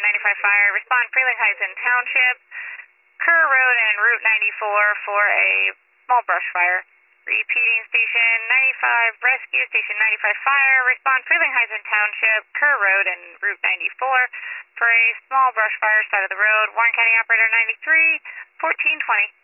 95 fire. Respond Frelinghuysen Township, Kerr Road and Route 94 for a small brush fire. Repeating Station 95 Rescue, Station 95 Fire. Respond Frelinghuysen Township, Kerr Road and Route 94 for a small brush fire side of the road. Warren County Operator 93, 1420.